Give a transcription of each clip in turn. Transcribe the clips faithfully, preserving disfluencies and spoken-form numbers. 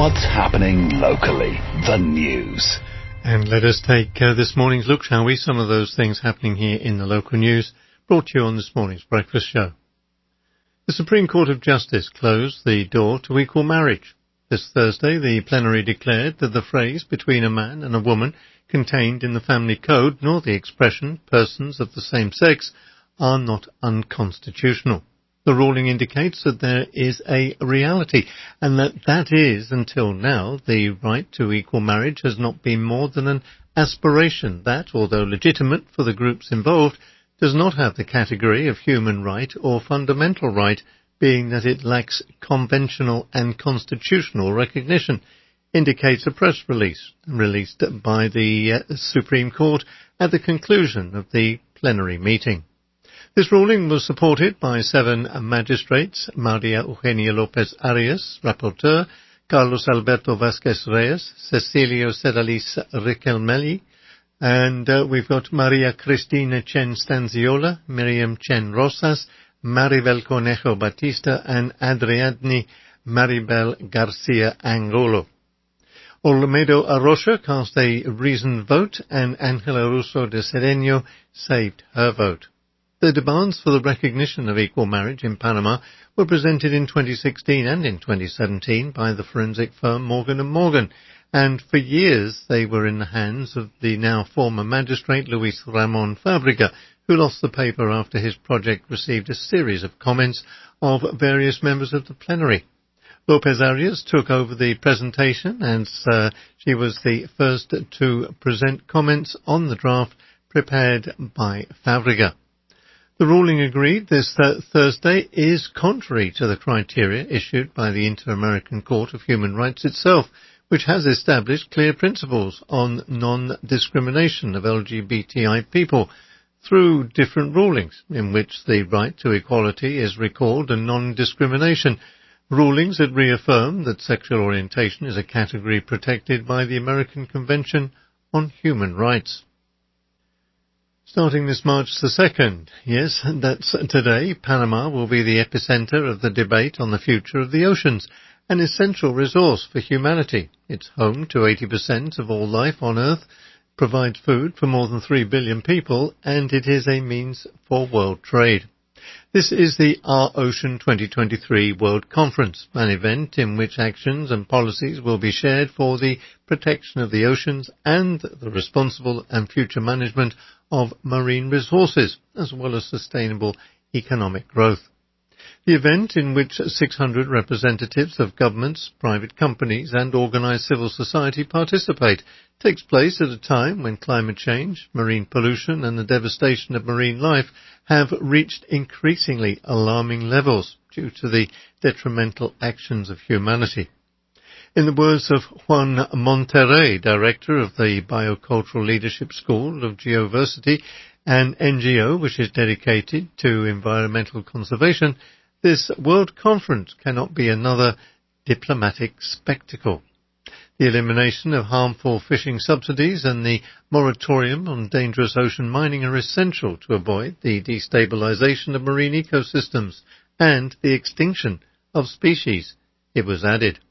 What's happening locally? The news. And let us take uh, this morning's look, shall we? Some of those things happening here in the local news, brought to you on this morning's breakfast show. The Supreme Court of Justice closed the door to equal marriage. This Thursday, the plenary declared that the phrase between a man and a woman contained in the family code, nor the expression persons of the same sex, are not unconstitutional. The ruling indicates that there is a reality, and that that is, until now, the right to equal marriage has not been more than an aspiration that, although legitimate for the groups involved, does not have the category of human right or fundamental right, being that it lacks conventional and constitutional recognition, indicates a press release released by the uh, Supreme Court at the conclusion of the plenary meeting. This ruling was supported by seven magistrates: Maria Eugenia Lopez Arias, rapporteur, Carlos Alberto Vázquez Reyes, Cecilio Sedalis Riquelmelli, and uh, we've got Maria Cristina Chen Stanziola, Miriam Chen Rosas, Maribel Conejo Batista, and Adriadne Maribel Garcia Angolo. Olmedo Arrocha cast a reasoned vote, and Angela Russo de Sereno saved her vote. The demands for the recognition of equal marriage in Panama were presented in twenty sixteen and in twenty seventeen by the forensic firm Morgan and Morgan, and for years they were in the hands of the now former magistrate Luis Ramon Fabrega, who lost the paper after his project received a series of comments of various members of the plenary. Lopez Arias took over the presentation, and uh, she was the first to present comments on the draft prepared by Fabrega. The ruling agreed this th- Thursday is contrary to the criteria issued by the Inter-American Court of Human Rights itself, which has established clear principles on non-discrimination of L G B T I people through different rulings, in which the right to equality is recalled and non-discrimination, rulings that reaffirm that sexual orientation is a category protected by the American Convention on Human Rights. Starting this March the second, yes, that's today, Panama will be the epicenter of the debate on the future of the oceans, an essential resource for humanity. It's home to eighty percent of all life on Earth, provides food for more than three billion people, and it is a means for world trade. This is the Our Ocean twenty twenty-three World Conference, an event in which actions and policies will be shared for the protection of the oceans and the responsible and future management of marine resources, as well as sustainable economic growth. The event, in which six hundred representatives of governments, private companies and organised civil society participate, takes place at a time when climate change, marine pollution and the devastation of marine life have reached increasingly alarming levels due to the detrimental actions of humanity. In the words of Juan Monterrey, director of the Biocultural Leadership School of Geoversity, an N G O which is dedicated to environmental conservation, this World Conference cannot be another diplomatic spectacle. The elimination of harmful fishing subsidies and the moratorium on dangerous ocean mining are essential to avoid the destabilization of marine ecosystems and the extinction of species, it was added.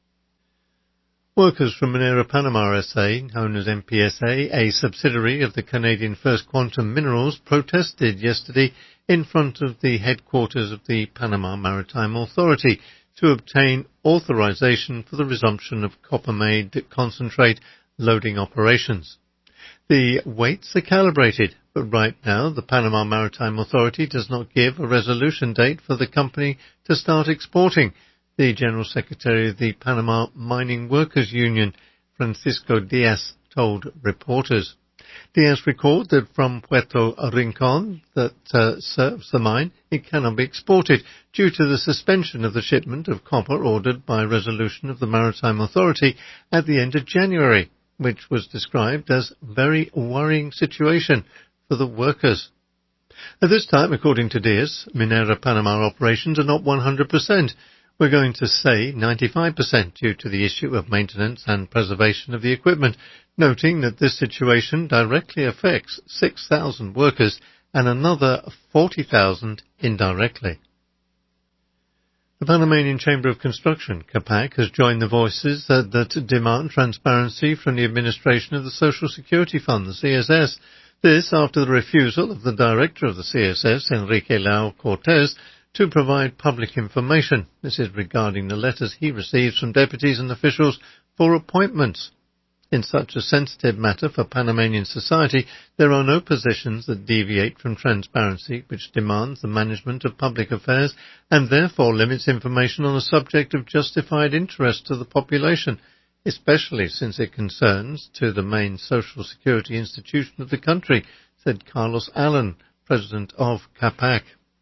Workers from Minera Panama S A, known as M P S A, a subsidiary of the Canadian First Quantum Minerals, protested yesterday in front of the headquarters of the Panama Maritime Authority to obtain authorization for the resumption of copper-made concentrate loading operations. The weights are calibrated, but right now the Panama Maritime Authority does not give a resolution date for the company to start exporting, the General Secretary of the Panama Mining Workers Union, Francisco Diaz, told reporters. Diaz recalled that from Puerto Rincon, that uh, serves the mine, it cannot be exported due to the suspension of the shipment of copper ordered by resolution of the Maritime Authority at the end of January, which was described as a very worrying situation for the workers. At this time, according to Diaz, Minera Panama operations are not one hundred percent. We're going to say ninety-five percent due to the issue of maintenance and preservation of the equipment, noting that this situation directly affects six thousand workers and another forty thousand indirectly. The Panamanian Chamber of Construction, CAPAC, has joined the voices that, that demand transparency from the administration of the Social Security Fund, the C S S. This after the refusal of the director of the C S S, Enrique Lau Cortez, to provide public information. This is regarding the letters he receives from deputies and officials for appointments. In such a sensitive matter for Panamanian society, there are no positions that deviate from transparency, which demands the management of public affairs and therefore limits information on a subject of justified interest to the population, especially since it concerns to the main social security institution of the country, said Carlos Allen, president of CAPAC.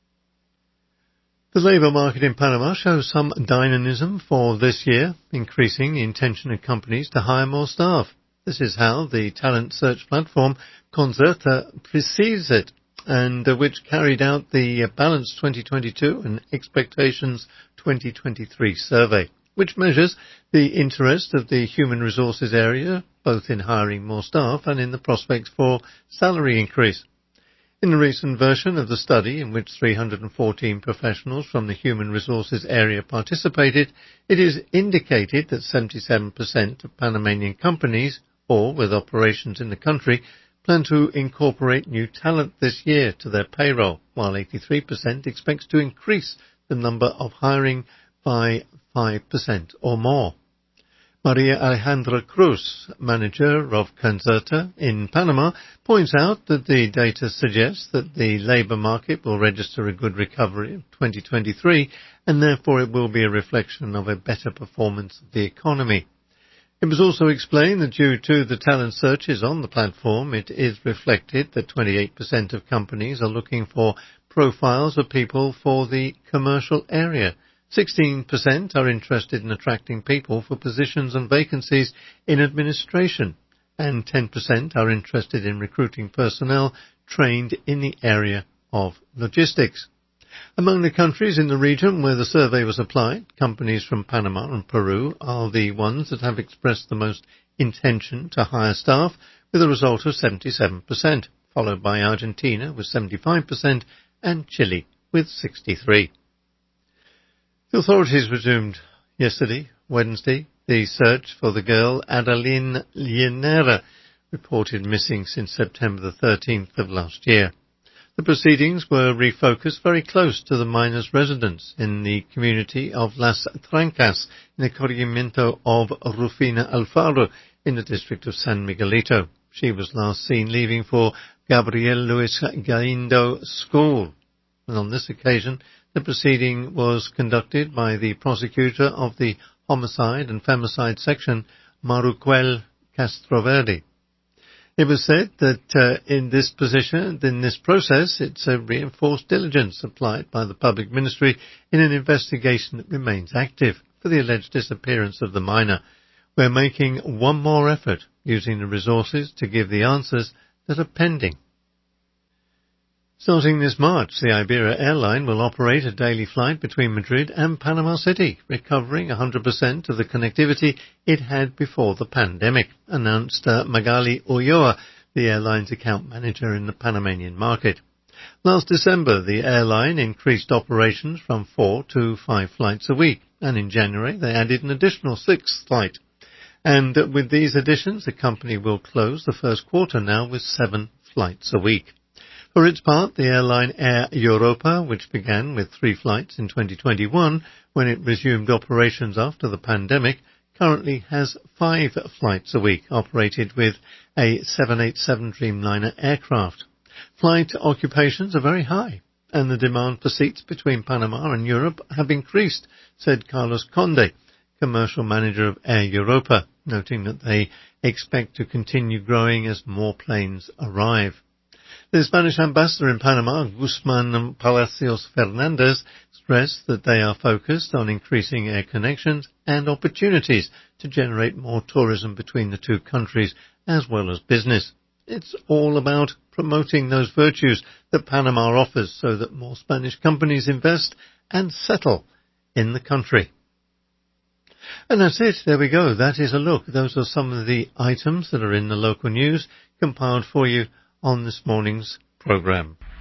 The labour market in Panama shows some dynamism for this year, increasing the intention of companies to hire more staff. This is how the talent search platform Concerta perceives it, and uh, which carried out the uh, Balance twenty twenty-two and Expectations twenty twenty-three survey, which measures the interest of the human resources area, both in hiring more staff and in the prospects for salary increase. In the recent version of the study, in which three hundred fourteen professionals from the human resources area participated, it is indicated that seventy-seven percent of Panamanian companies, or with operations in the country, plan to incorporate new talent this year to their payroll, while eighty-three percent expects to increase the number of hiring by five percent or more. Maria Alejandra Cruz, manager of Concerta in Panama, points out that the data suggests that the labour market will register a good recovery in twenty twenty-three, and therefore it will be a reflection of a better performance of the economy. It was also explained that due to the talent searches on the platform, it is reflected that twenty-eight percent of companies are looking for profiles of people for the commercial area. sixteen percent are interested in attracting people for positions and vacancies in administration, and ten percent are interested in recruiting personnel trained in the area of logistics. Among the countries in the region where the survey was applied, companies from Panama and Peru are the ones that have expressed the most intention to hire staff, with a result of seventy-seven percent, followed by Argentina with seventy-five percent and Chile with sixty-three percent. The authorities resumed yesterday, Wednesday, the search for the girl Adeline Llanera, reported missing since September the thirteenth of last year. The proceedings were refocused very close to the miner's residence in the community of Las Trancas in the corregimiento of Rufina Alfaro in the district of San Miguelito. She was last seen leaving for Gabriel Luis Galindo School, and on this occasion the proceeding was conducted by the prosecutor of the Homicide and Femicide Section, Maruquel Castroverde. It was said that uh, in this position, in this process, it's a reinforced diligence applied by the Public Ministry in an investigation that remains active for the alleged disappearance of the miner. We're making one more effort, using the resources to give the answers that are pending. Starting this March, the Iberia airline will operate a daily flight between Madrid and Panama City, recovering one hundred percent of the connectivity it had before the pandemic, announced uh, Magali Ulloa, the airline's account manager in the Panamanian market. Last December, the airline increased operations from four to five flights a week, and in January they added an additional sixth flight. And uh, with these additions, the company will close the first quarter now with seven flights a week. For its part, the airline Air Europa, which began with three flights in twenty twenty-one, when it resumed operations after the pandemic, currently has five flights a week, operated with a seven eighty-seven Dreamliner aircraft. Flight occupations are very high, and the demand for seats between Panama and Europe have increased, said Carlos Conde, commercial manager of Air Europa, noting that they expect to continue growing as more planes arrive. The Spanish ambassador in Panama, Guzman Palacios Fernandez, stressed that they are focused on increasing air connections and opportunities to generate more tourism between the two countries as well as business. It's all about promoting those virtues that Panama offers so that more Spanish companies invest and settle in the country. And that's it. There we go. That is a look. Those are some of the items that are in the local news compiled for you on this morning's programme.